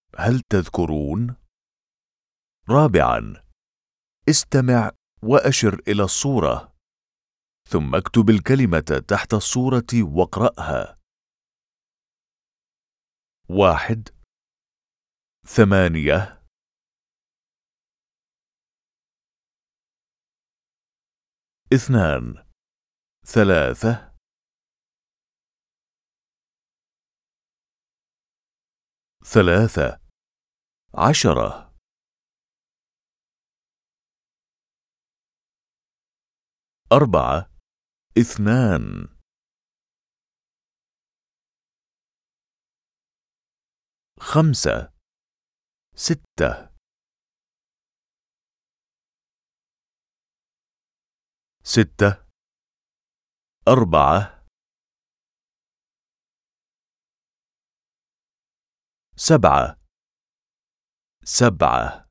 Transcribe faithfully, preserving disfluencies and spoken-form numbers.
هل تذكرون؟ رابعا، استمع وأشر إلى الصورة، ثم اكتب الكلمة تحت الصورة واقرأها. واحد، ثمانية، اثنان، ثلاثة، ثلاثة، عشرة، أربعة، اثنان، خمسة، ستة، ستة، أربعة، سبعة، سبعة.